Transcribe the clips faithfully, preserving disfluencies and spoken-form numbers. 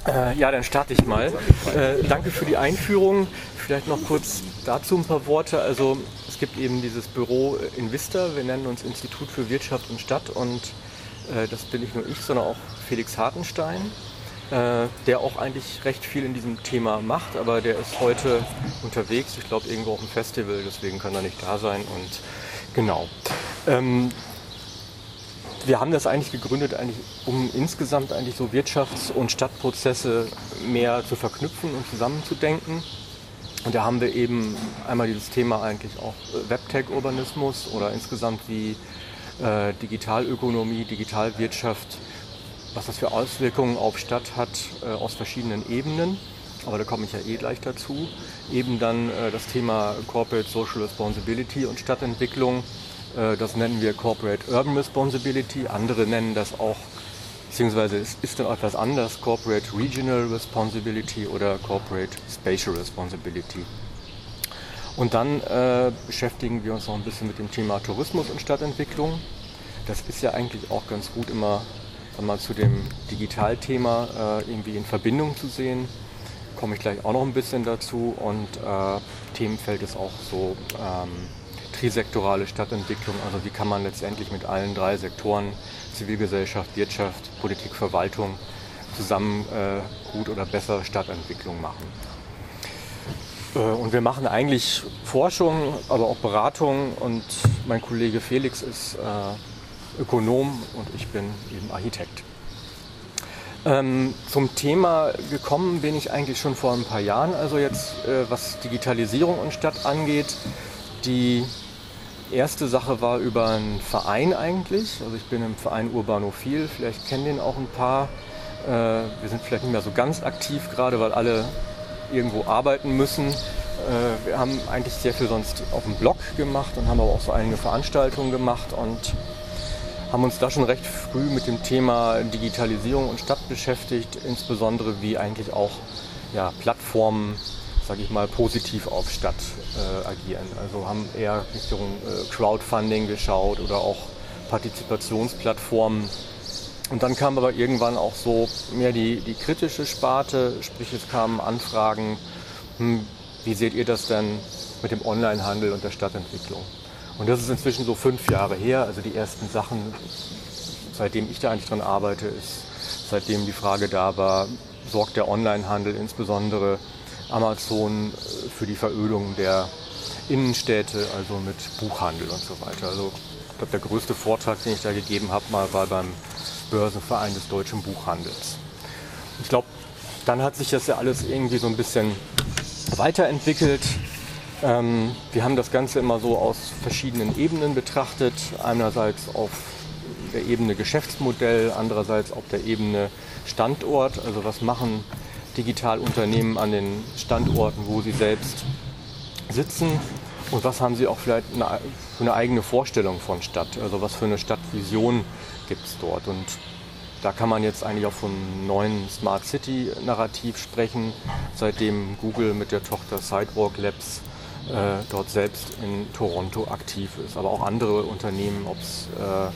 Äh, ja, dann starte ich mal. Äh, danke für die Einführung. Vielleicht noch kurz dazu ein paar Worte. Also es gibt eben dieses Büro INVISTA. Wir nennen uns Institut für Wirtschaft und Stadt und äh, das bin nicht nur ich, sondern auch Felix Hartenstein, äh, der auch eigentlich recht viel in diesem Thema macht, aber der ist heute unterwegs. Ich glaube irgendwo auf dem Festival, deswegen kann er nicht da sein und genau. Ähm, Wir haben das eigentlich gegründet, eigentlich, um insgesamt eigentlich so Wirtschafts- und Stadtprozesse mehr zu verknüpfen und zusammenzudenken. Und da haben wir eben einmal dieses Thema eigentlich auch Webtech-Urbanismus oder insgesamt wie äh, Digitalökonomie, Digitalwirtschaft, was das für Auswirkungen auf Stadt hat äh, aus verschiedenen Ebenen. Aber da komme ich ja eh gleich dazu. Eben dann äh, das Thema Corporate Social Responsibility und Stadtentwicklung. Das nennen wir Corporate Urban Responsibility, andere nennen das auch, beziehungsweise es ist dann etwas anders, Corporate Regional Responsibility oder Corporate Spatial Responsibility. Und dann äh, beschäftigen wir uns noch ein bisschen mit dem Thema Tourismus und Stadtentwicklung. Das ist ja eigentlich auch ganz gut immer mal zu dem Digitalthema äh, irgendwie in Verbindung zu sehen. Komme ich gleich auch noch ein bisschen dazu und äh, Themenfeld ist auch so ähm, trisektorale Stadtentwicklung, also wie kann man letztendlich mit allen drei Sektoren, Zivilgesellschaft, Wirtschaft, Politik, Verwaltung, zusammen äh, gut oder besser Stadtentwicklung machen. Äh, und wir machen eigentlich Forschung, aber auch Beratung und mein Kollege Felix ist äh, Ökonom und ich bin eben Architekt. Ähm, zum Thema gekommen bin ich eigentlich schon vor ein paar Jahren, also jetzt äh, was Digitalisierung und Stadt angeht. Die erste Sache war über einen Verein eigentlich, also ich bin im Verein Urbanophil, vielleicht kennen den auch ein paar. Äh, wir sind vielleicht nicht mehr so ganz aktiv gerade, weil alle irgendwo arbeiten müssen. Äh, wir haben eigentlich sehr viel sonst auf dem Blog gemacht und haben aber auch so einige Veranstaltungen gemacht und haben uns da schon recht früh mit dem Thema Digitalisierung und Stadt beschäftigt, insbesondere wie eigentlich auch ja, Plattformen, sage ich mal, positiv auf Stadt äh, agieren. Also haben eher Richtung äh, Crowdfunding geschaut oder auch Partizipationsplattformen. Und dann kam aber irgendwann auch so mehr die, die kritische Sparte, sprich es kamen Anfragen, hm, wie seht ihr das denn mit dem Onlinehandel und der Stadtentwicklung? Und das ist inzwischen so fünf Jahre her, also die ersten Sachen, seitdem ich da eigentlich dran arbeite, ist seitdem die Frage da war, sorgt der Onlinehandel insbesondere Amazon für die Verödung der Innenstädte, also mit Buchhandel und so weiter. Also ich glaube, der größte Vortrag, den ich da gegeben habe, mal war beim Börsenverein des deutschen Buchhandels. Ich glaube, dann hat sich das ja alles irgendwie so ein bisschen weiterentwickelt. Ähm, wir haben das Ganze immer so aus verschiedenen Ebenen betrachtet. Einerseits auf der Ebene Geschäftsmodell, andererseits auf der Ebene Standort. Also was machen Digitalunternehmen an den Standorten, wo sie selbst sitzen und was haben sie auch vielleicht eine, für eine eigene Vorstellung von Stadt, also was für eine Stadtvision gibt es dort. Und da kann man jetzt eigentlich auch von einem neuen Smart City Narrativ sprechen, seitdem Google mit der Tochter Sidewalk Labs äh, dort selbst in Toronto aktiv ist, aber auch andere Unternehmen, ob es äh,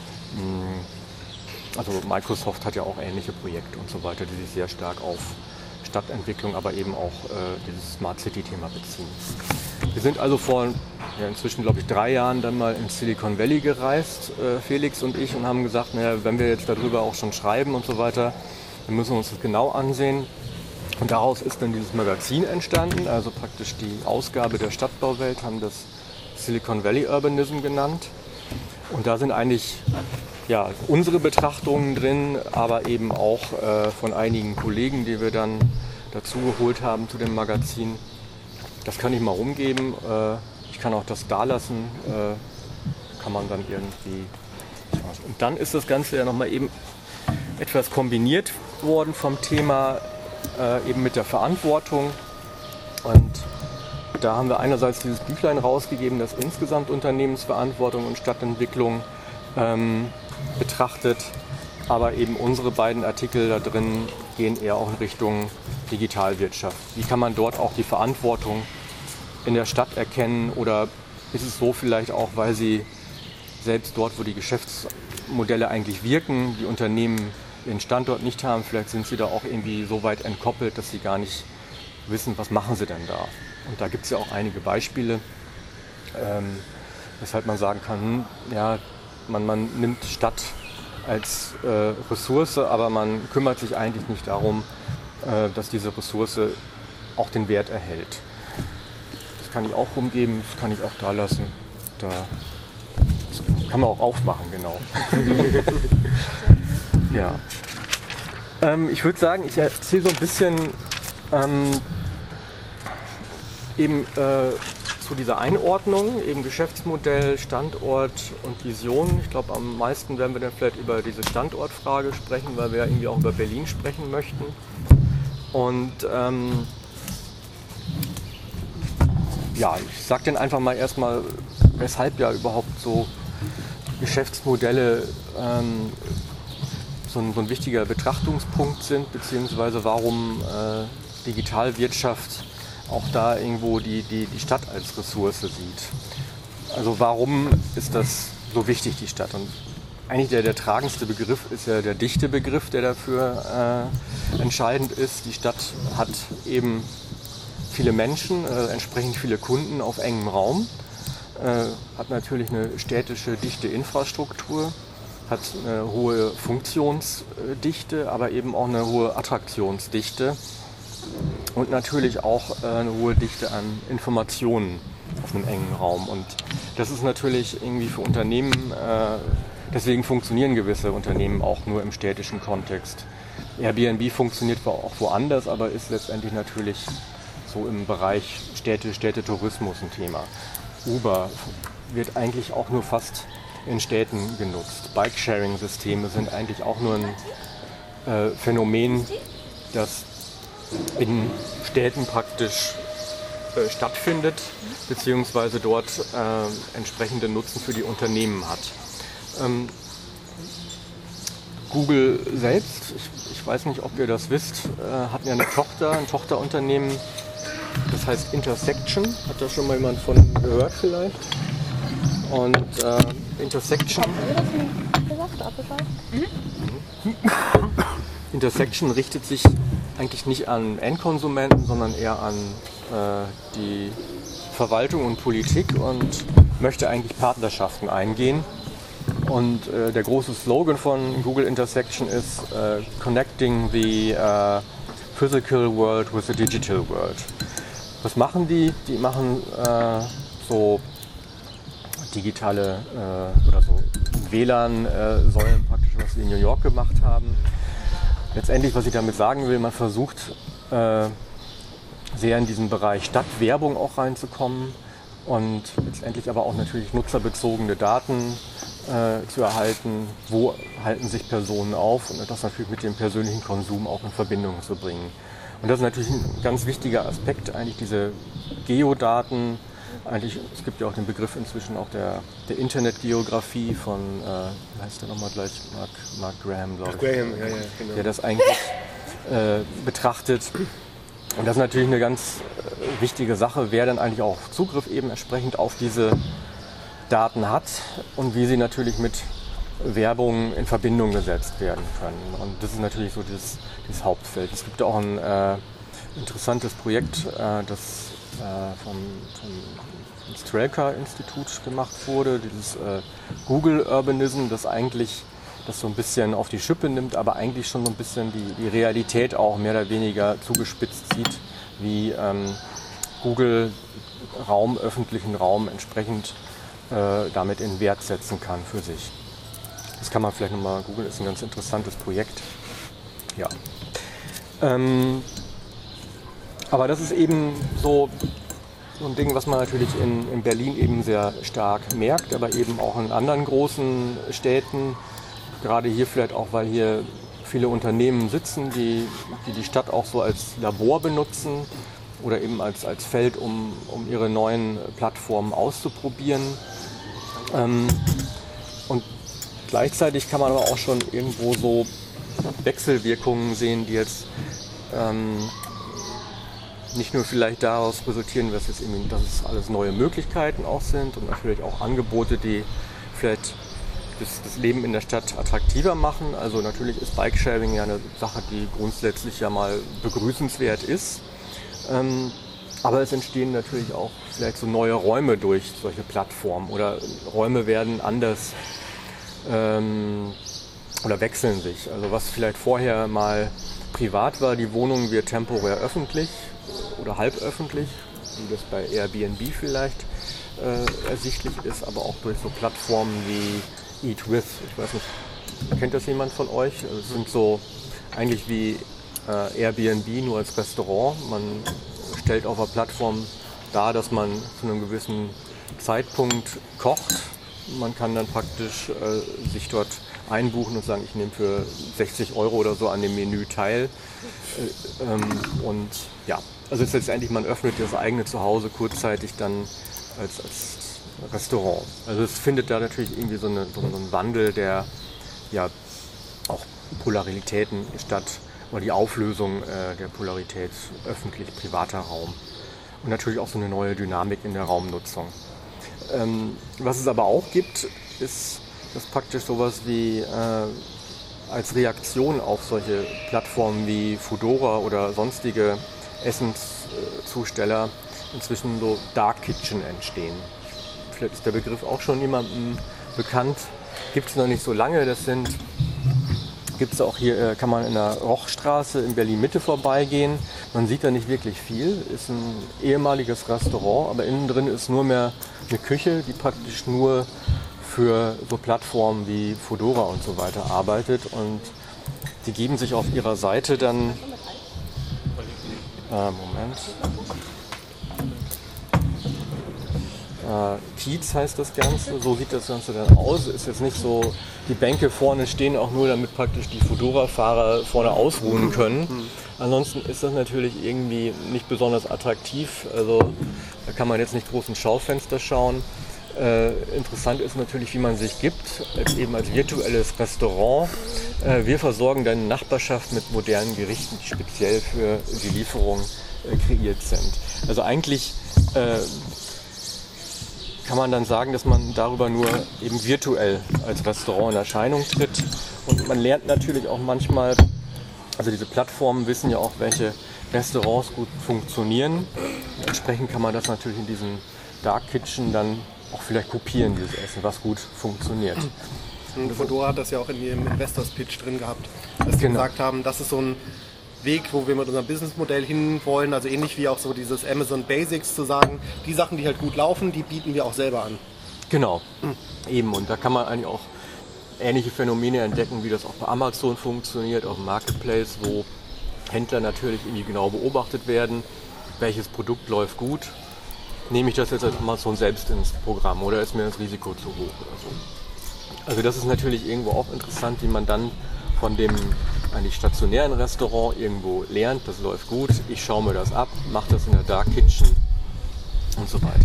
also Microsoft hat ja auch ähnliche Projekte und so weiter, die sich sehr stark auf Stadtentwicklung, aber eben auch äh, dieses Smart City-Thema beziehen. Wir sind also vor ja, inzwischen, glaube ich, drei Jahren dann mal ins Silicon Valley gereist, äh, Felix und ich, und haben gesagt, naja, wenn wir jetzt darüber auch schon schreiben und so weiter, dann müssen wir uns das genau ansehen. Und daraus ist dann dieses Magazin entstanden, also praktisch die Ausgabe der Stadtbauwelt, haben das Silicon Valley Urbanism genannt. Und da sind eigentlich ja, unsere Betrachtungen drin, aber eben auch äh, von einigen Kollegen, die wir dann dazu geholt haben zu dem Magazin. Das kann ich mal rumgeben. Äh, ich kann auch das da lassen. Äh, kann man dann irgendwie. Und dann ist das Ganze ja nochmal eben etwas kombiniert worden vom Thema äh, eben mit der Verantwortung. Und da haben wir einerseits dieses Büchlein rausgegeben, das insgesamt Unternehmensverantwortung und Stadtentwicklung ähm, betrachtet, aber eben unsere beiden Artikel da drin gehen eher auch in Richtung Digitalwirtschaft. Wie kann man dort auch die Verantwortung in der Stadt erkennen oder ist es so vielleicht auch, weil sie selbst dort, wo die Geschäftsmodelle eigentlich wirken, die Unternehmen den Standort nicht haben, vielleicht sind sie da auch irgendwie so weit entkoppelt, dass sie gar nicht wissen, was machen sie denn da. Und da gibt es ja auch einige Beispiele, ähm, weshalb man sagen kann, hm, ja, man, man nimmt Stadt als äh, Ressource, aber man kümmert sich eigentlich nicht darum, äh, dass diese Ressource auch den Wert erhält. Das kann ich auch rumgeben, das kann ich auch da lassen. Da, das kann man auch aufmachen, genau. Ja. Ähm, ich würde sagen, ich erzähle so ein bisschen ähm, eben äh, zu dieser Einordnung, eben Geschäftsmodell, Standort und Vision. Ich glaube, am meisten werden wir dann vielleicht über diese Standortfrage sprechen, weil wir ja irgendwie auch über Berlin sprechen möchten. Und ähm, ja, ich sage dann einfach mal erstmal, weshalb ja überhaupt so Geschäftsmodelle ähm, so, ein, so ein wichtiger Betrachtungspunkt sind, beziehungsweise warum äh, Digitalwirtschaft auch da irgendwo die, die, die Stadt als Ressource sieht. Also warum ist das so wichtig, die Stadt? Und eigentlich der, der tragendste Begriff ist ja der Dichtebegriff, der dafür äh, entscheidend ist. Die Stadt hat eben viele Menschen, äh, entsprechend viele Kunden auf engem Raum, äh, hat natürlich eine städtische dichte Infrastruktur, hat eine hohe Funktionsdichte, aber eben auch eine hohe Attraktionsdichte und natürlich auch äh, eine hohe Dichte an Informationen auf einem engen Raum. Und das ist natürlich irgendwie für Unternehmen, äh, deswegen funktionieren gewisse Unternehmen auch nur im städtischen Kontext. Airbnb funktioniert zwar auch woanders, aber ist letztendlich natürlich so im Bereich Städte, Städtetourismus ein Thema. Uber wird eigentlich auch nur fast in Städten genutzt. Bike-Sharing-Systeme sind eigentlich auch nur ein äh, Phänomen, das in Städten praktisch äh, stattfindet, beziehungsweise dort äh, entsprechende Nutzen für die Unternehmen hat. Ähm, Google selbst, ich, ich weiß nicht, ob ihr das wisst, äh, hat ja eine Tochter, ein Tochterunternehmen, das heißt Intersection. Hat da schon mal jemand von gehört vielleicht? Und äh, Intersection. Mhm. Intersection richtet sich eigentlich nicht an Endkonsumenten, sondern eher an äh, die Verwaltung und Politik und möchte eigentlich Partnerschaften eingehen. Und äh, der große Slogan von Google Intersection ist äh, Connecting the uh, Physical World with the Digital World. Was machen die? Die machen äh, so digitale äh, oder so W L A N-Säulen äh, praktisch, was sie in New York gemacht haben. Letztendlich, was ich damit sagen will, man versucht äh, sehr in diesen Bereich Stadtwerbung auch reinzukommen und letztendlich aber auch natürlich nutzerbezogene Daten äh, zu erhalten, wo halten sich Personen auf und das natürlich mit dem persönlichen Konsum auch in Verbindung zu bringen. Und das ist natürlich ein ganz wichtiger Aspekt, eigentlich diese Geodaten. Eigentlich, es gibt ja auch den Begriff inzwischen auch der, der Internetgeografie von, äh, wie heißt der nochmal gleich, Mark, Mark Graham, glaube ich, Graham, ja, ja, genau. Der das eigentlich äh, betrachtet. Und das ist natürlich eine ganz äh, wichtige Sache, wer dann eigentlich auch Zugriff eben entsprechend auf diese Daten hat und wie sie natürlich mit Werbung in Verbindung gesetzt werden können. Und das ist natürlich so dieses, dieses Hauptfeld. Es gibt auch ein äh, interessantes Projekt, äh, das äh, vom, vom Strelka-Institut gemacht wurde, dieses äh, Google Urbanism, das eigentlich das so ein bisschen auf die Schippe nimmt, aber eigentlich schon so ein bisschen die, die Realität auch mehr oder weniger zugespitzt sieht, wie ähm, Google Raum, öffentlichen Raum entsprechend äh, damit in Wert setzen kann für sich. Das kann man vielleicht nochmal googeln, ist ein ganz interessantes Projekt. Ja. Ähm, aber das ist eben so, so ein Ding, was man natürlich in, in Berlin eben sehr stark merkt, aber eben auch in anderen großen Städten. Gerade hier vielleicht auch, weil hier viele Unternehmen sitzen, die die, die Stadt auch so als Labor benutzen oder eben als, als Feld, um, um ihre neuen Plattformen auszuprobieren. Ähm, und gleichzeitig kann man aber auch schon irgendwo so Wechselwirkungen sehen, die jetzt ähm, nicht nur vielleicht daraus resultieren, dass, jetzt irgendwie, dass es alles neue Möglichkeiten auch sind und natürlich auch Angebote, die vielleicht das, das Leben in der Stadt attraktiver machen. Also natürlich ist Bikesharing ja eine Sache, die grundsätzlich ja mal begrüßenswert ist. Ähm, aber es entstehen natürlich auch vielleicht so neue Räume durch solche Plattformen oder Räume werden anders ähm, oder wechseln sich. Also was vielleicht vorher mal privat war, die Wohnung wird temporär öffentlich oder halb öffentlich, wie das bei Airbnb vielleicht äh, ersichtlich ist, aber auch durch so Plattformen wie Eat With. Ich weiß nicht, kennt das jemand von euch? Also es sind so eigentlich wie äh, Airbnb nur als Restaurant. Man stellt auf der Plattform dar, dass man zu einem gewissen Zeitpunkt kocht. Man kann dann praktisch äh, sich dort einbuchen und sagen, ich nehme für sechzig Euro oder so an dem Menü teil. Äh, ähm, und ja, also es ist letztendlich, man öffnet das eigene Zuhause kurzzeitig dann als, als Restaurant. Also es findet da natürlich irgendwie so, eine, so einen Wandel der ja auch Polaritäten statt, oder die Auflösung äh, der Polarität öffentlich-privater Raum. Und natürlich auch so eine neue Dynamik in der Raumnutzung. Ähm, was es aber auch gibt, ist, dass praktisch sowas wie äh, als Reaktion auf solche Plattformen wie Foodora oder sonstige Essenszusteller inzwischen so Dark Kitchen entstehen. Vielleicht ist der Begriff auch schon jemandem bekannt. Gibt es noch nicht so lange. Das sind, gibt es auch hier, kann man in der Rochstraße in Berlin-Mitte vorbeigehen. Man sieht da nicht wirklich viel. Ist ein ehemaliges Restaurant, aber innen drin ist nur mehr eine Küche, die praktisch nur für so Plattformen wie Foodora und so weiter arbeitet. Und die geben sich auf ihrer Seite dann... Äh, Moment... Kiez heißt das Ganze, so sieht das Ganze dann aus. Ist jetzt nicht so, die Bänke vorne stehen auch nur, damit praktisch die Foodora-Fahrer vorne ausruhen können. Ansonsten ist das natürlich irgendwie nicht besonders attraktiv, also da kann man jetzt nicht groß ins Schaufenster schauen. Äh, interessant ist natürlich, wie man sich gibt, als eben als virtuelles Restaurant. Äh, wir versorgen deine Nachbarschaft mit modernen Gerichten, die speziell für die Lieferung äh, kreiert sind. Also eigentlich äh, kann man dann sagen, dass man darüber nur eben virtuell als Restaurant in Erscheinung tritt. Und man lernt natürlich auch manchmal, also diese Plattformen wissen ja auch, welche Restaurants gut funktionieren. Entsprechend kann man das natürlich in diesem Dark Kitchen dann auch vielleicht kopieren, dieses Essen, was gut funktioniert. Und Foodora hat das ja auch in ihrem Investors Pitch drin gehabt, dass sie Genau. gesagt haben, das ist so ein Weg, wo wir mit unserem Businessmodell hinwollen, also ähnlich wie auch so dieses Amazon Basics zu sagen, die Sachen, die halt gut laufen, die bieten wir auch selber an. Genau, mhm. eben. Und da kann man eigentlich auch ähnliche Phänomene entdecken, wie das auch bei Amazon funktioniert, auf dem Marketplace, wo Händler natürlich irgendwie genau beobachtet werden, welches Produkt läuft gut. Nehme ich das jetzt als Amazon selbst ins Programm oder ist mir das Risiko zu hoch oder so. Also das ist natürlich irgendwo auch interessant, wie man dann von dem eigentlich stationären Restaurant irgendwo lernt, das läuft gut, ich schaue mir das ab, mache das in der Dark Kitchen und so weiter.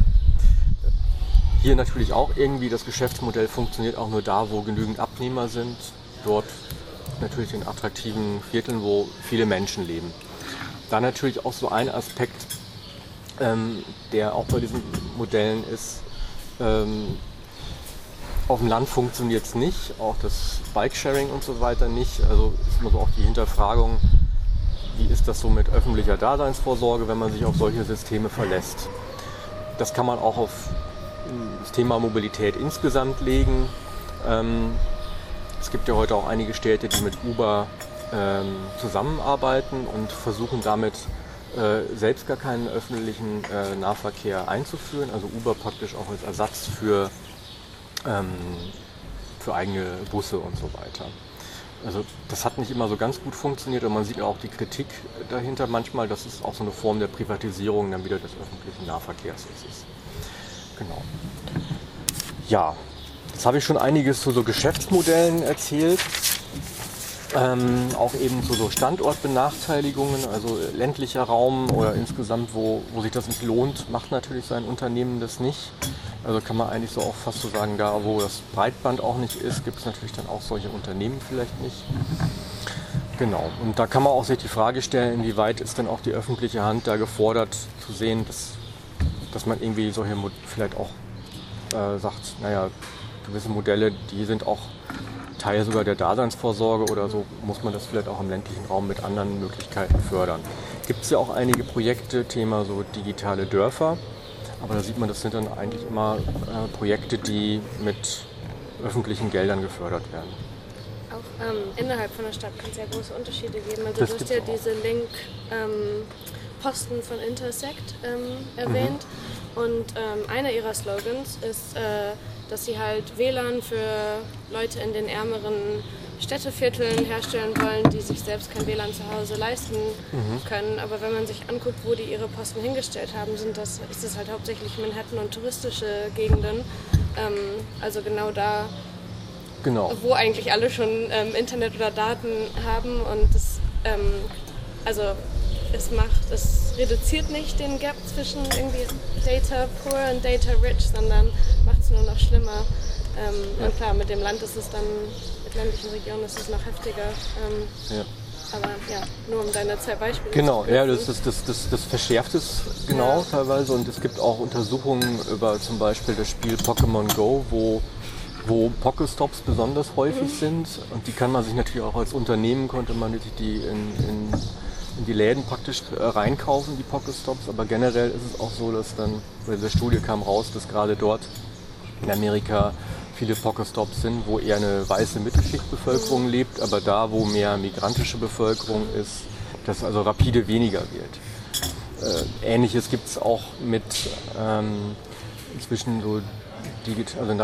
Hier natürlich auch irgendwie, das Geschäftsmodell funktioniert auch nur da, wo genügend Abnehmer sind, dort natürlich in attraktiven Vierteln, wo viele Menschen leben. Da natürlich auch so ein Aspekt, ähm, der auch bei diesen Modellen ist, ähm, auf dem Land funktioniert es nicht, auch das Bikesharing und so weiter nicht. Also ist immer so auch die Hinterfragung, wie ist das so mit öffentlicher Daseinsvorsorge, wenn man sich auf solche Systeme verlässt. Das kann man auch auf das Thema Mobilität insgesamt legen. Ähm, es gibt ja heute auch einige Städte, die mit Uber ähm, zusammenarbeiten und versuchen damit äh, selbst gar keinen öffentlichen äh, Nahverkehr einzuführen. Also Uber praktisch auch als Ersatz für für eigene Busse und so weiter. Also das hat nicht immer so ganz gut funktioniert und man sieht auch die Kritik dahinter manchmal, dass es auch so eine Form der Privatisierung dann wieder des öffentlichen Nahverkehrs ist. Genau. Ja, jetzt habe ich schon einiges zu so Geschäftsmodellen erzählt. Ähm, auch eben zu so Standortbenachteiligungen, also ländlicher Raum oder insgesamt, wo, wo sich das nicht lohnt, macht natürlich sein Unternehmen das nicht. Also kann man eigentlich so auch fast so sagen, da wo das Breitband auch nicht ist, gibt es natürlich dann auch solche Unternehmen vielleicht nicht. Genau, und da kann man auch sich die Frage stellen, inwieweit ist denn auch die öffentliche Hand da gefordert zu sehen, dass, dass man irgendwie solche vielleicht auch äh, sagt, naja, gewisse Modelle, die sind auch Teil sogar der Daseinsvorsorge oder so, muss man das vielleicht auch im ländlichen Raum mit anderen Möglichkeiten fördern. Gibt es ja auch einige Projekte, Thema so digitale Dörfer, aber da sieht man, das sind dann eigentlich immer äh, Projekte, die mit öffentlichen Geldern gefördert werden. Auch ähm, innerhalb von der Stadt kann es ja große Unterschiede geben. Also Das du hast gibt's ja auch. diese Link-Posten ähm, von Intersect ähm, erwähnt. Mhm. Und ähm, einer ihrer Slogans ist, äh, dass sie halt W L A N für Leute in den ärmeren Städtevierteln herstellen wollen, die sich selbst kein W L A N zu Hause leisten mhm. können. Aber wenn man sich anguckt, wo die ihre Posten hingestellt haben, sind das, ist das halt hauptsächlich Manhattan und touristische Gegenden. Ähm, also genau da, genau. wo eigentlich alle schon ähm, Internet oder Daten haben. Und das, ähm, also es macht, es reduziert nicht den Gap zwischen irgendwie Data Poor und Data Rich, sondern macht es nur noch schlimmer. Ähm, ja. Und klar, mit dem Land ist es dann, mit ländlichen Regionen ist es noch heftiger. Ähm, ja. Aber ja, nur um deine zwei Beispiele genau, zu ja, das, das, das, das, das verschärft es genau ja. teilweise. Und es gibt auch Untersuchungen über zum Beispiel das Spiel Pokémon Go, wo, wo Pokestops besonders häufig mhm. sind. Und die kann man sich natürlich auch als Unternehmen, konnte man die in, in, in die Läden praktisch reinkaufen, die Pokestops. Aber generell ist es auch so, dass dann, bei dieser Studie kam raus, dass gerade dort in Amerika viele Pokestops sind, wo eher eine weiße Mittelschichtbevölkerung lebt, aber da, wo mehr migrantische Bevölkerung ist, das also rapide weniger wird. Äh, Ähnliches gibt es auch mit ähm, inzwischen so Digit- also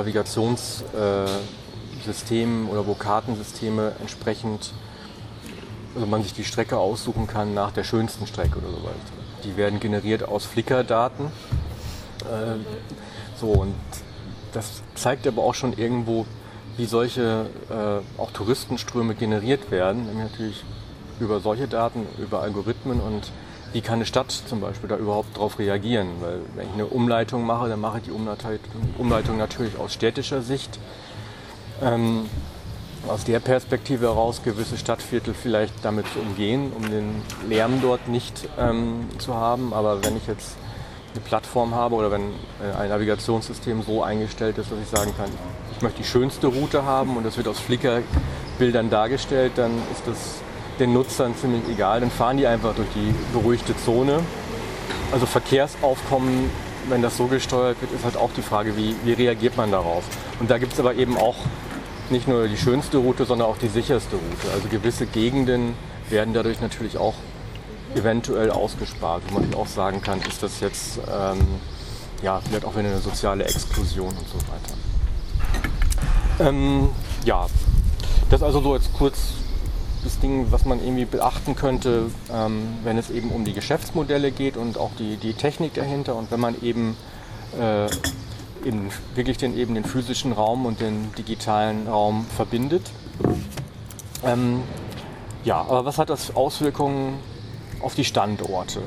Navigationssystemen äh, oder wo Kartensysteme entsprechend, also man sich die Strecke aussuchen kann nach der schönsten Strecke oder so weiter. Die werden generiert aus Flickr-Daten. Äh, so und das zeigt aber auch schon irgendwo, wie solche äh, auch Touristenströme generiert werden, nämlich natürlich über solche Daten, über Algorithmen und wie kann eine Stadt zum Beispiel da überhaupt darauf reagieren, weil wenn ich eine Umleitung mache, dann mache ich die Umleitung, Umleitung natürlich aus städtischer Sicht, ähm, aus der Perspektive heraus gewisse Stadtviertel vielleicht damit zu umgehen, um den Lärm dort nicht ähm, zu haben, aber wenn ich jetzt eine Plattform habe oder wenn ein Navigationssystem so eingestellt ist, dass ich sagen kann, ich möchte die schönste Route haben und das wird aus Flickr-Bildern dargestellt, dann ist das den Nutzern ziemlich egal. Dann fahren die einfach durch die beruhigte Zone. Also Verkehrsaufkommen, wenn das so gesteuert wird, ist halt auch die Frage, wie, wie reagiert man darauf. Und da gibt es aber eben auch nicht nur die schönste Route, sondern auch die sicherste Route. Also gewisse Gegenden werden dadurch natürlich auch eventuell ausgespart, wo man auch sagen kann, ist das jetzt ähm, ja, vielleicht auch eine soziale Exklusion und so weiter. Ähm, ja, das also so jetzt kurz das Ding, was man irgendwie beachten könnte, ähm, wenn es eben um die Geschäftsmodelle geht und auch die, die Technik dahinter und wenn man eben, äh, eben wirklich den, eben den physischen Raum und den digitalen Raum verbindet. Ähm, ja, aber was hat das Auswirkungen auf die Standorte?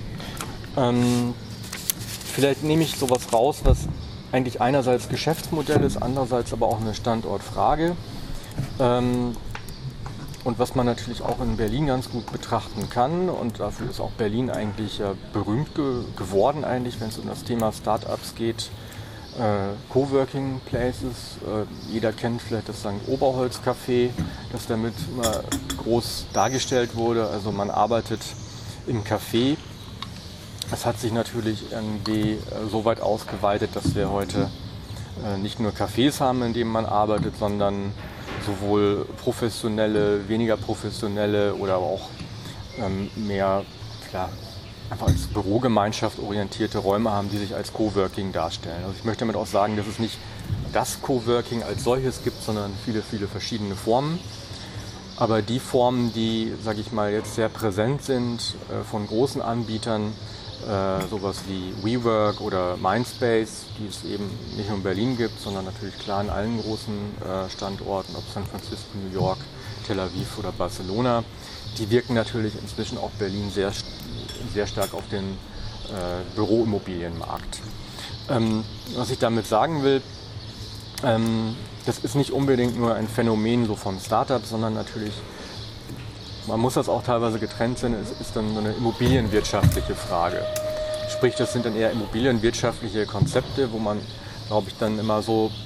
Ähm, vielleicht nehme ich sowas raus, was eigentlich einerseits Geschäftsmodell ist, andererseits aber auch eine Standortfrage. Ähm, und was man natürlich auch in Berlin ganz gut betrachten kann, und dafür ist auch Berlin eigentlich ja berühmt ge- geworden, eigentlich, wenn es um das Thema Startups geht. Äh, Coworking Places, äh, jeder kennt vielleicht das Sankt Oberholz Café, das damit immer groß dargestellt wurde. Also man arbeitet im Café. Es hat sich natürlich irgendwie äh, so weit ausgeweitet, dass wir heute äh, nicht nur Cafés haben, in denen man arbeitet, sondern sowohl professionelle, weniger professionelle oder auch ähm, mehr klar, einfach als Bürogemeinschaft orientierte Räume haben, die sich als Coworking darstellen. Also ich möchte damit auch sagen, dass es nicht das Coworking als solches gibt, sondern viele, viele verschiedene Formen. Aber die Formen, die, sage ich mal, jetzt sehr präsent sind äh, von großen Anbietern, äh, sowas wie WeWork oder Mindspace, die es eben nicht nur in Berlin gibt, sondern natürlich klar in allen großen äh, Standorten, ob San Francisco, New York, Tel Aviv oder Barcelona, die wirken natürlich inzwischen auch Berlin sehr sehr stark auf den äh, Büroimmobilienmarkt. Ähm, was ich damit sagen will, ähm, das ist nicht unbedingt nur ein Phänomen so von Startups, sondern natürlich, man muss das auch teilweise getrennt sehen, es ist dann so eine immobilienwirtschaftliche Frage. Sprich, das sind dann eher immobilienwirtschaftliche Konzepte, wo man, glaube ich, dann immer so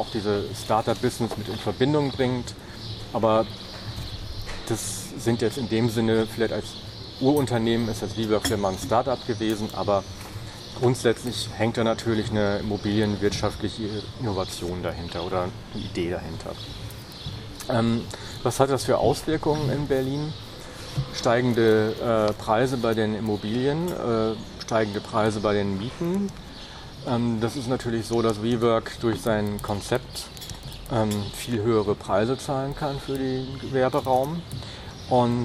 auch diese Startup-Business mit in Verbindung bringt. Aber das sind jetzt in dem Sinne vielleicht als Urunternehmen ist das WeWork vielleicht mal ein Startup gewesen, aber grundsätzlich hängt da natürlich eine immobilienwirtschaftliche Innovation dahinter oder eine Idee dahinter. Ähm, was hat das für Auswirkungen in Berlin? Steigende äh, Preise bei den Immobilien, äh, steigende Preise bei den Mieten. Ähm, das ist natürlich so, dass WeWork durch sein Konzept ähm, viel höhere Preise zahlen kann für den Gewerberaum und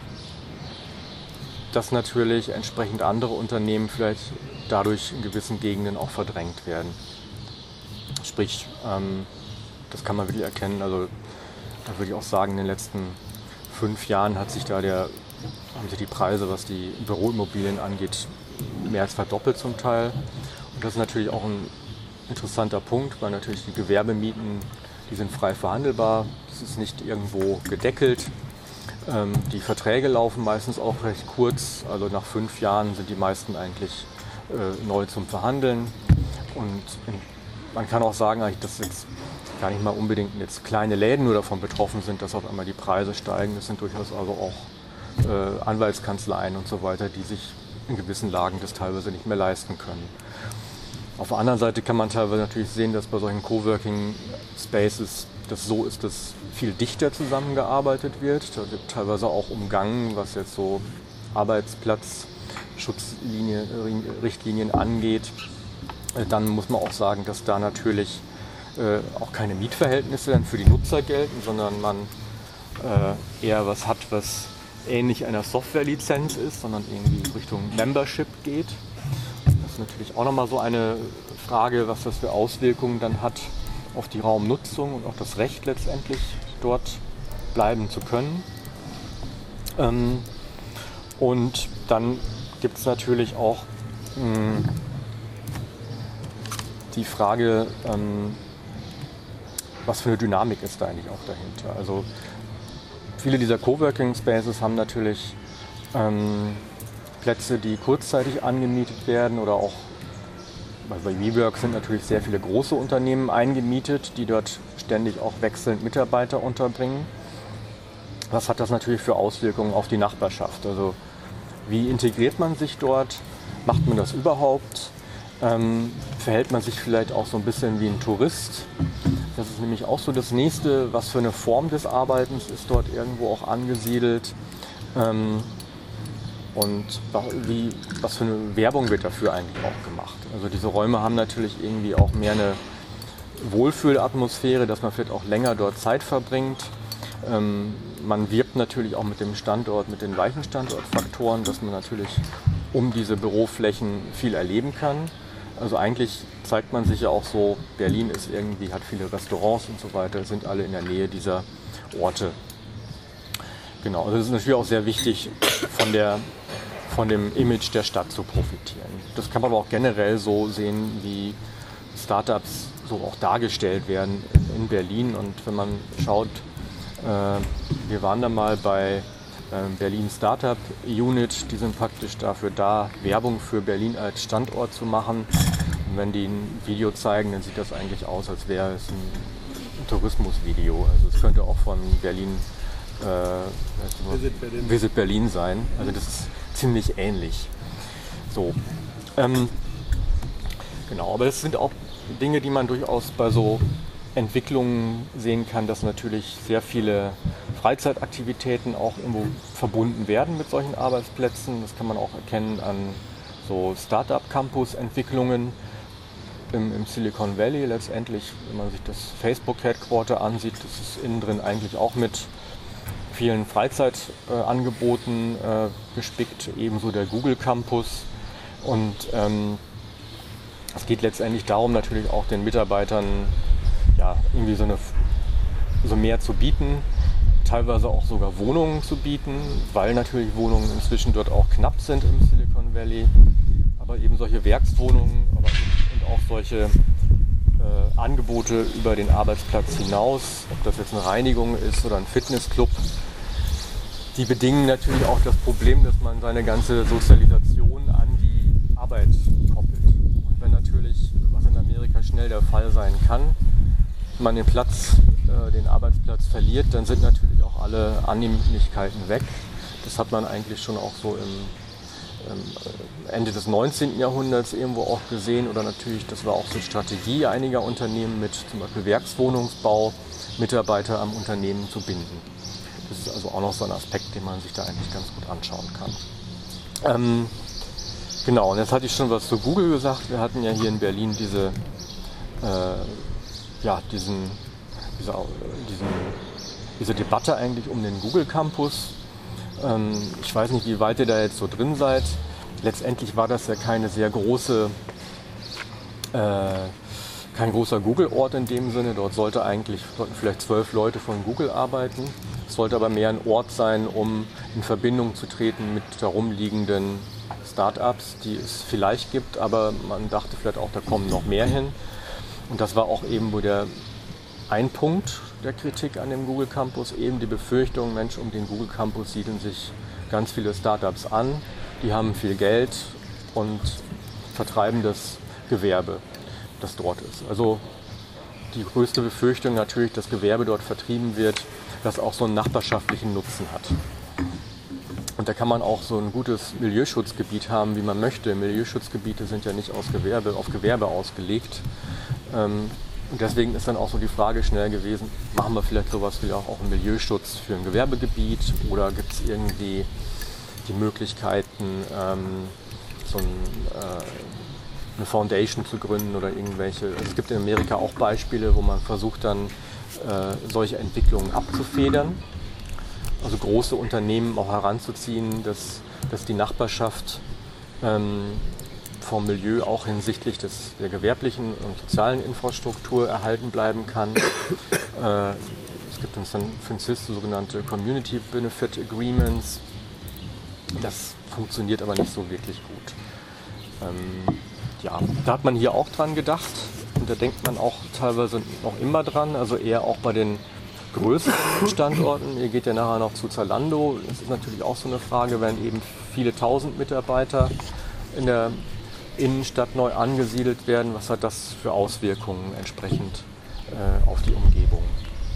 dass natürlich entsprechend andere Unternehmen vielleicht dadurch in gewissen Gegenden auch verdrängt werden. Sprich, ähm, das kann man wirklich erkennen, also da würde ich auch sagen, in den letzten fünf Jahren hat sich da der, haben sich die Preise, was die Büroimmobilien angeht, mehr als verdoppelt zum Teil. Und das ist natürlich auch ein interessanter Punkt, weil natürlich die Gewerbemieten, die sind frei verhandelbar, das ist nicht irgendwo gedeckelt. Ähm, die Verträge laufen meistens auch recht kurz, also nach fünf Jahren sind die meisten eigentlich äh, neu zum Verhandeln. Und in, man kann auch sagen, dass jetzt gar nicht mal unbedingt jetzt kleine Läden nur davon betroffen sind, dass auf einmal die Preise steigen. Das sind durchaus also auch äh, Anwaltskanzleien und so weiter, die sich in gewissen Lagen das teilweise nicht mehr leisten können. Auf der anderen Seite kann man teilweise natürlich sehen, dass bei solchen Coworking Spaces das so ist, dass viel dichter zusammengearbeitet wird. Da wird teilweise auch umgangen, was jetzt so Arbeitsplatz-Schutzrichtlinien angeht. Dann muss man auch sagen, dass da natürlich äh, auch keine Mietverhältnisse dann für die Nutzer gelten, sondern man äh, eher was hat, was ähnlich einer Softwarelizenz ist, sondern irgendwie Richtung Membership geht. Das ist natürlich auch nochmal so eine Frage, was das für Auswirkungen dann hat auf die Raumnutzung und auch das Recht letztendlich dort bleiben zu können. Ähm, und dann gibt es natürlich auch mh, die Frage, ähm, was für eine Dynamik ist da eigentlich auch dahinter. Also viele dieser Coworking Spaces haben natürlich ähm, Plätze, die kurzzeitig angemietet werden oder auch bei WeWork sind natürlich sehr viele große Unternehmen eingemietet, die dort ständig auch wechselnd Mitarbeiter unterbringen. Was hat das natürlich für Auswirkungen auf die Nachbarschaft? Also wie integriert man sich dort? Macht man das überhaupt? Ähm, verhält man sich vielleicht auch so ein bisschen wie ein Tourist? Das ist nämlich auch so das Nächste, was für eine Form des Arbeitens ist dort irgendwo auch angesiedelt. Ähm, Und wie, was für eine Werbung wird dafür eigentlich auch gemacht? Also diese Räume haben natürlich irgendwie auch mehr eine Wohlfühlatmosphäre, dass man vielleicht auch länger dort Zeit verbringt. Ähm, man wirbt natürlich auch mit dem Standort, mit den weichen Standortfaktoren, dass man natürlich um diese Büroflächen viel erleben kann. Also eigentlich zeigt man sich ja auch so, Berlin ist irgendwie, hat viele Restaurants und so weiter, sind alle in der Nähe dieser Orte. Genau, also das ist natürlich auch sehr wichig, von der von dem Image der Stadt zu profitieren. Das kann man aber auch generell so sehen, wie Startups so auch dargestellt werden in Berlin. Und wenn man schaut, äh, wir waren da mal bei äh, Berlin Startup Unit, die sind praktisch dafür da, Werbung für Berlin als Standort zu machen. Und wenn die ein Video zeigen, dann sieht das eigentlich aus, als wäre es ein, ein Tourismusvideo. Also es könnte auch von Berlin Äh, Visit Berlin. Visit Berlin sein. Also das ist ziemlich ähnlich. So. Ähm, genau, aber das sind auch Dinge, die man durchaus bei so Entwicklungen sehen kann, dass natürlich sehr viele Freizeitaktivitäten auch irgendwo verbunden werden mit solchen Arbeitsplätzen. Das kann man auch erkennen an so Startup-Campus-Entwicklungen im, im Silicon Valley letztendlich. Wenn man sich das Facebook-Headquarter ansieht, das ist innen drin eigentlich auch mit vielen Freizeitangeboten äh, äh, gespickt, ebenso der Google Campus. Und ähm, es geht letztendlich darum, natürlich auch den Mitarbeitern ja, irgendwie so, eine, so mehr zu bieten, teilweise auch sogar Wohnungen zu bieten, weil natürlich Wohnungen inzwischen dort auch knapp sind im Silicon Valley. Aber eben solche Werkswohnungen aber und auch solche Äh, Angebote über den Arbeitsplatz hinaus, ob das jetzt eine Reinigung ist oder ein Fitnessclub, die bedingen natürlich auch das Problem, dass man seine ganze Sozialisation an die Arbeit koppelt. Und wenn natürlich, was in Amerika schnell der Fall sein kann, man den Platz, äh, den Arbeitsplatz verliert, dann sind natürlich auch alle Annehmlichkeiten weg. Das hat man eigentlich schon auch so im, im Ende des neunzehnten Jahrhunderts irgendwo auch gesehen. Oder natürlich, das war auch so Strategie einiger Unternehmen mit zum Beispiel Werkswohnungsbau, Mitarbeiter am Unternehmen zu binden. Das ist also auch noch so ein Aspekt, den man sich da eigentlich ganz gut anschauen kann. Ähm, genau, und jetzt hatte ich schon was zu Google gesagt. Wir hatten ja hier in Berlin diese, äh, ja, diesen, diese, diesen, diese Debatte eigentlich um den Google Campus. Ähm, ich weiß nicht, wie weit ihr da jetzt so drin seid. Letztendlich war das ja keine sehr große, äh, kein großer Google-Ort in dem Sinne. Dort sollte eigentlich, sollten vielleicht zwölf Leute von Google arbeiten. Es sollte aber mehr ein Ort sein, um in Verbindung zu treten mit herumliegenden Start-ups, die es vielleicht gibt, aber man dachte vielleicht auch, da kommen noch mehr hin. Und das war auch eben wo der ein Punkt der Kritik an dem Google Campus, eben die Befürchtung, Mensch, um den Google Campus siedeln sich ganz viele Start-ups an, die haben viel Geld und vertreiben das Gewerbe, das dort ist. Also die größte Befürchtung natürlich, dass Gewerbe dort vertrieben wird, das auch so einen nachbarschaftlichen Nutzen hat. Und da kann man auch so ein gutes Milieuschutzgebiet haben, wie man möchte. Milieuschutzgebiete sind ja nicht aus Gewerbe, auf Gewerbe ausgelegt. Und deswegen ist dann auch so die Frage schnell gewesen, machen wir vielleicht sowas wie auch einen Milieuschutz für ein Gewerbegebiet oder gibt es irgendwie die Möglichkeiten, so ein, eine Foundation zu gründen oder irgendwelche. Also es gibt in Amerika auch Beispiele, wo man versucht dann solche Entwicklungen abzufedern. Also große Unternehmen auch heranzuziehen, dass, dass die Nachbarschaft ähm, vom Milieu auch hinsichtlich des, der gewerblichen und sozialen Infrastruktur erhalten bleiben kann. Äh, es gibt in San Francisco sogenannte Community Benefit Agreements. Das funktioniert aber nicht so wirklich gut. Ähm, ja, da hat man hier auch dran gedacht und da denkt man auch teilweise noch immer dran, also eher auch bei den größeren Standorten. Ihr geht ja nachher noch zu Zalando. Das ist natürlich auch so eine Frage, wenn eben viele tausend Mitarbeiter in der Innenstadt neu angesiedelt werden. Was hat das für Auswirkungen entsprechend äh, auf die Umgebung?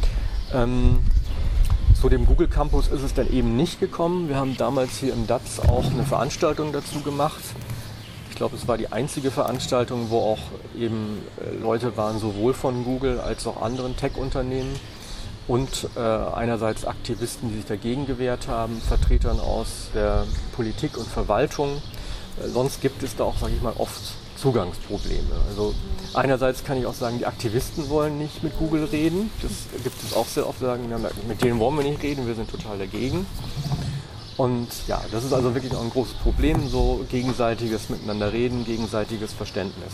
Ähm, zu dem Google Campus ist es dann eben nicht gekommen. Wir haben damals hier im D A Z auch eine Veranstaltung dazu gemacht. Ich glaube, es war die einzige Veranstaltung, wo auch eben äh, Leute waren, sowohl von Google als auch anderen Tech-Unternehmen. Und äh, einerseits Aktivisten, die sich dagegen gewehrt haben, Vertretern aus der Politik und Verwaltung. Äh, sonst gibt es da auch, sage ich mal, oft Zugangsprobleme. Also einerseits kann ich auch sagen, die Aktivisten wollen nicht mit Google reden. Das gibt es auch sehr oft, sagen, mit denen wollen wir nicht reden, wir sind total dagegen. Und ja, das ist also wirklich auch ein großes Problem, so gegenseitiges Miteinander reden, gegenseitiges Verständnis.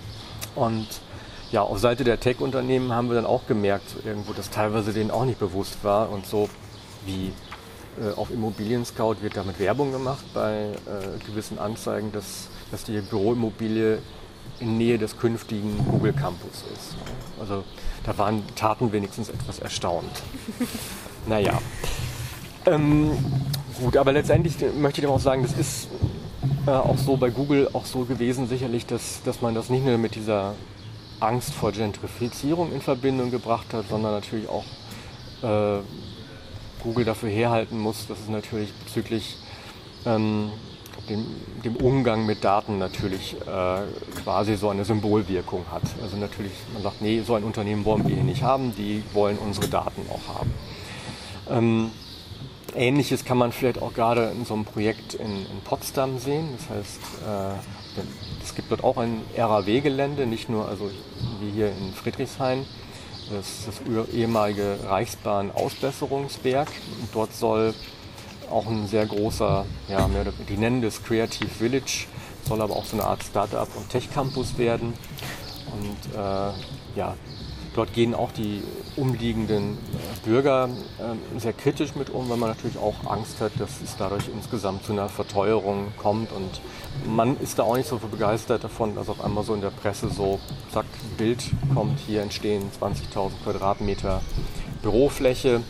Und ja, auf Seite der Tech-Unternehmen haben wir dann auch gemerkt, irgendwo, dass teilweise denen auch nicht bewusst war und so wie äh, auf Immobilien Scout wird damit Werbung gemacht bei äh, gewissen Anzeigen, dass, dass die Büroimmobilie in Nähe des künftigen Google Campus ist. Also da waren Taten wenigstens etwas erstaunt. Naja, ähm, gut, aber letztendlich möchte ich auch sagen, das ist äh, auch so bei Google auch so gewesen sicherlich, dass, dass man das nicht nur mit dieser Angst vor Gentrifizierung in Verbindung gebracht hat, sondern natürlich auch äh, Google dafür herhalten muss, dass es natürlich bezüglich ähm, dem, dem Umgang mit Daten natürlich äh, quasi so eine Symbolwirkung hat. Also natürlich, man sagt, nee, so ein Unternehmen wollen wir hier nicht haben, die wollen unsere Daten auch haben. Ähm, Ähnliches kann man vielleicht auch gerade in so einem Projekt in, in Potsdam sehen. Das heißt, äh, es gibt dort auch ein R A W-Gelände, nicht nur also wie hier in Friedrichshain. Das ist das ehemalige Reichsbahn-Ausbesserungswerk. Und dort soll auch ein sehr großer, ja, mehr, die nennen das Creative Village, soll aber auch so eine Art Start-up und Tech-Campus werden. Und äh, ja, dort gehen auch die umliegenden Bürger äh, sehr kritisch mit um, weil man natürlich auch Angst hat, dass es dadurch insgesamt zu einer Verteuerung kommt. Und man ist da auch nicht so begeistert davon, dass auf einmal so in der Presse so, zack, ein Bild kommt, hier entstehen zwanzigtausend Quadratmeter Bürofläche,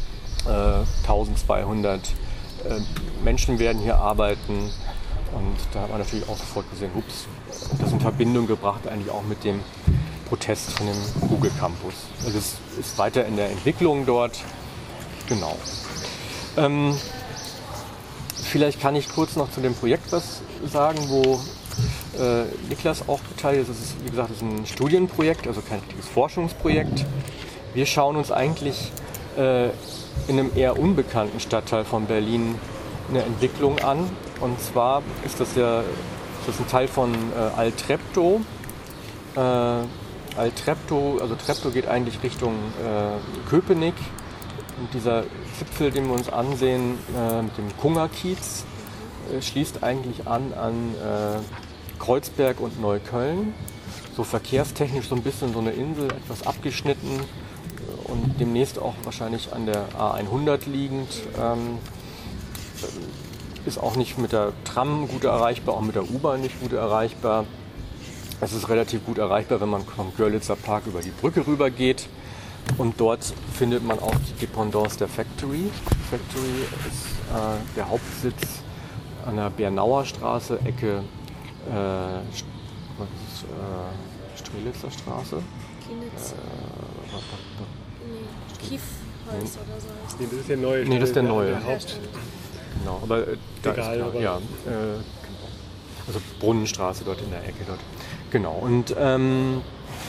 äh, eintausendzweihundert äh, Menschen werden hier arbeiten. Und da hat man natürlich auch sofort gesehen, ups, das in Verbindung gebracht eigentlich auch mit dem Protest von dem Google Campus. Also es ist weiter in der Entwicklung dort. Genau. Ähm, vielleicht kann ich kurz noch zu dem Projekt was sagen, wo äh, Niklas auch beteiligt ist. Es ist, wie gesagt, es ist ein Studienprojekt, also kein richtiges Forschungsprojekt. Wir schauen uns eigentlich äh, in einem eher unbekannten Stadtteil von Berlin eine Entwicklung an. Und zwar ist das ja das ist ein Teil von äh, Altreptow. Äh, Altreptow, also Treptow geht eigentlich Richtung äh, Köpenick. Und dieser Zipfel, den wir uns ansehen, äh, mit dem Kungerkiez, äh, schließt eigentlich an an äh, Kreuzberg und Neukölln. So verkehrstechnisch so ein bisschen so eine Insel, etwas abgeschnitten äh, und demnächst auch wahrscheinlich an der A hundert liegend. Ähm, ist auch nicht mit der Tram gut erreichbar, auch mit der U-Bahn nicht gut erreichbar. Es ist relativ gut erreichbar, wenn man vom Görlitzer Park über die Brücke rüber geht. Und dort findet man auch die Dependance der Factory. Factory ist äh, der Hauptsitz an der Bernauer Straße, Ecke äh, was ist, äh, Strelitzer Straße. Kienitz. Äh, nee, Kiefholz oder so. Nee, das ist der neue. Nee, das ist der neue. Der Haupt. Genau, aber äh, da Egal, ist klar, aber ja, äh, genau. Also Brunnenstraße dort in der Ecke dort. Genau, und ähm,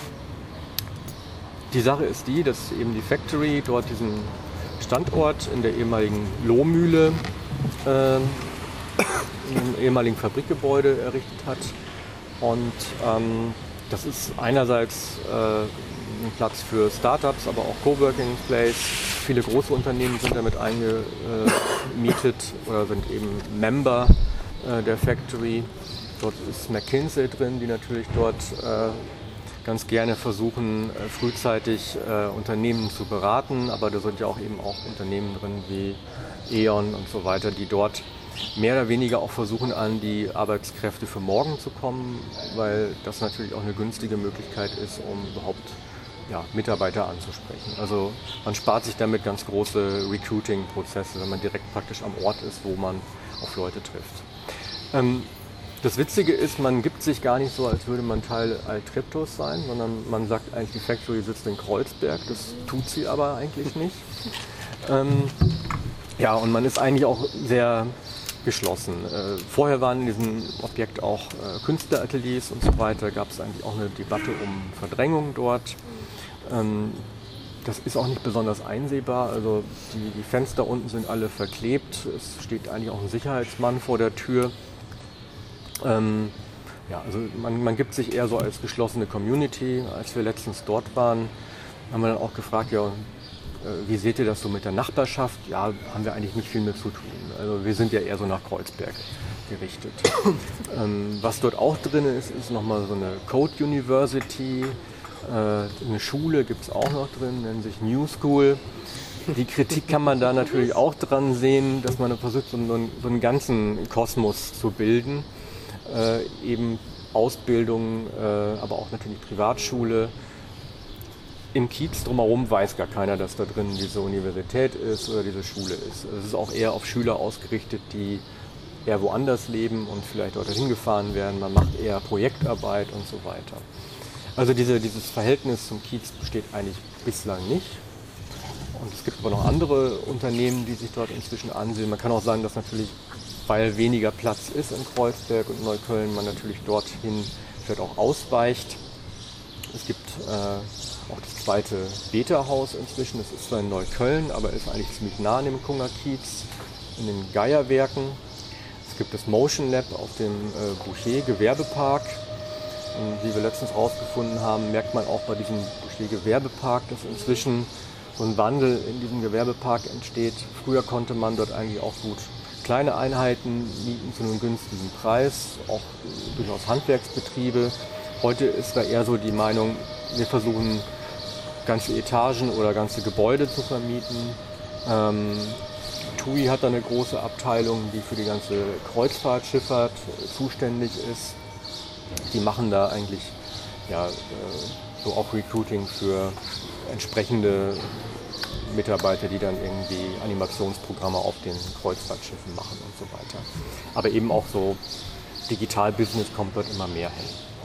die Sache ist die, dass eben die Factory dort diesen Standort in der ehemaligen Lohmühle, äh, in einem ehemaligen Fabrikgebäude errichtet hat. Und ähm, das ist einerseits äh, ein Platz für Startups, aber auch Coworking Place. Viele große Unternehmen sind damit eingemietet oder sind eben Member äh, der Factory. Dort ist McKinsey drin, die natürlich dort äh, ganz gerne versuchen, äh, frühzeitig äh, Unternehmen zu beraten. Aber da sind ja auch eben auch Unternehmen drin wie E.ON und so weiter, die dort mehr oder weniger auch versuchen, an die Arbeitskräfte für morgen zu kommen, weil das natürlich auch eine günstige Möglichkeit ist, um überhaupt ja, Mitarbeiter anzusprechen. Also man spart sich damit ganz große Recruiting-Prozesse, wenn man direkt praktisch am Ort ist, wo man auf Leute trifft. Ähm, das Witzige ist, man gibt sich gar nicht so, als würde man Teil Altreptows sein, sondern man sagt eigentlich, die Factory sitzt in Kreuzberg. Das tut sie aber eigentlich nicht. Ähm, ja, und man ist eigentlich auch sehr geschlossen. Äh, vorher waren in diesem Objekt auch äh, Künstlerateliers und so weiter. Gab es eigentlich auch eine Debatte um Verdrängung dort. Ähm, das ist auch nicht besonders einsehbar. Also die, die Fenster unten sind alle verklebt. Es steht eigentlich auch ein Sicherheitsmann vor der Tür. Ähm, ja, also man, man gibt sich eher so als geschlossene Community. Als wir letztens dort waren, haben wir dann auch gefragt, ja, wie seht ihr das so mit der Nachbarschaft? Ja, haben wir eigentlich nicht viel mit zu tun. Also wir sind ja eher so nach Kreuzberg gerichtet. ähm, was dort auch drin ist, ist nochmal so eine Code University. Äh, eine Schule gibt es auch noch drin, nennt sich New School. Die Kritik kann man da natürlich auch dran sehen, dass man versucht, so einen, so einen ganzen Kosmos zu bilden. Äh, eben Ausbildung, äh, aber auch natürlich Privatschule. Im Kiez drumherum weiß gar keiner, dass da drin diese Universität ist oder diese Schule ist. Es ist auch eher auf Schüler ausgerichtet, die eher woanders leben und vielleicht dort hingefahren werden. Man macht eher Projektarbeit und so weiter. Also diese, dieses Verhältnis zum Kiez besteht eigentlich bislang nicht. Und es gibt aber noch andere Unternehmen, die sich dort inzwischen ansehen. Man kann auch sagen, dass natürlich, weil weniger Platz ist in Kreuzberg und Neukölln, man natürlich dorthin vielleicht auch ausweicht. Es gibt äh, auch das zweite Beta-Haus inzwischen. Das ist zwar in Neukölln, aber ist eigentlich ziemlich nah an dem Kungerkiez, in den Geierwerken. Es gibt das Motion Lab auf dem äh, Boucher Gewerbepark. Und wie wir letztens rausgefunden haben, merkt man auch bei diesem Boucher Gewerbepark, dass inzwischen so ein Wandel in diesem Gewerbepark entsteht. Früher konnte man dort eigentlich auch gut kleine Einheiten mieten zu einem günstigen Preis, auch durchaus Handwerksbetriebe. Heute ist da eher so die Meinung, wir versuchen ganze Etagen oder ganze Gebäude zu vermieten. Ähm, T U I hat da eine große Abteilung, die für die ganze Kreuzfahrtschifffahrt zuständig ist. Die machen da eigentlich ja, äh, so auch Recruiting für entsprechende Mitarbeiter, die dann irgendwie Animationsprogramme auf den Kreuzfahrtschiffen machen und so weiter. Aber eben auch so Digital-Business kommt dort immer mehr hin.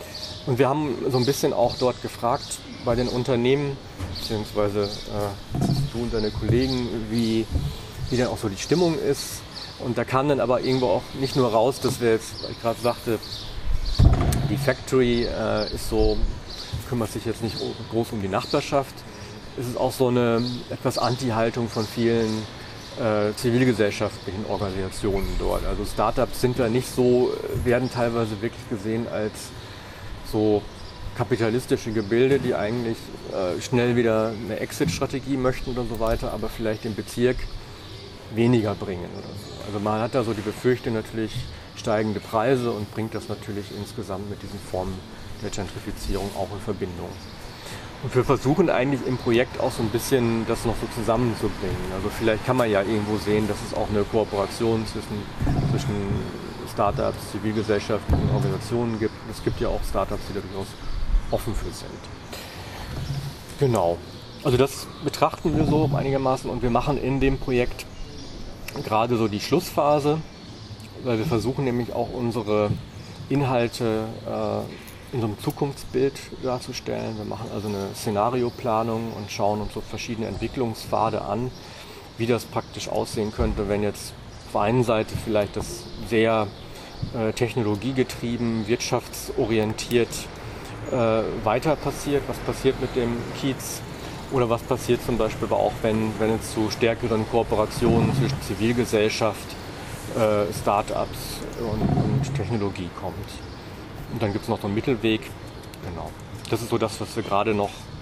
Und wir haben so ein bisschen auch dort gefragt bei den Unternehmen, beziehungsweise äh, du und deine Kollegen, wie, wie denn auch so die Stimmung ist. Und da kam dann aber irgendwo auch nicht nur raus, dass wir jetzt, weil ich gerade sagte, die Factory äh, ist so, kümmert sich jetzt nicht groß um die Nachbarschaft. Es ist auch so eine etwas Anti-Haltung von vielen äh, zivilgesellschaftlichen Organisationen dort. Also Startups sind da nicht so, werden teilweise wirklich gesehen als so kapitalistische Gebilde, die eigentlich äh, schnell wieder eine Exit-Strategie möchten oder so weiter, aber vielleicht den Bezirk weniger bringen oder so. Also man hat da so die Befürchtung natürlich steigende Preise und bringt das natürlich insgesamt mit diesen Formen der Gentrifizierung auch in Verbindung. Und wir versuchen eigentlich im Projekt auch so ein bisschen das noch so zusammenzubringen. Also vielleicht kann man ja irgendwo sehen, dass es auch eine Kooperation zwischen, zwischen Startups, zivilgesellschaftlichen Organisationen gibt. Es gibt ja auch Startups, die da durchaus offen für sind. Genau. Also das betrachten wir so einigermaßen und wir machen in dem Projekt gerade so die Schlussphase, weil wir versuchen nämlich auch unsere Inhalte äh, in so einem Zukunftsbild darzustellen. Wir machen also eine Szenarioplanung und schauen uns so verschiedene Entwicklungspfade an, wie das praktisch aussehen könnte, wenn jetzt auf der einen Seite vielleicht das sehr äh, technologiegetrieben, wirtschaftsorientiert äh, weiter passiert, was passiert mit dem Kiez. Oder was passiert zum Beispiel aber auch, wenn, wenn es zu stärkeren Kooperationen zwischen Zivilgesellschaft, äh, Start-ups und, und Technologie kommt. Und dann gibt es noch so einen Mittelweg. Genau. Das ist so das, was wir gerade noch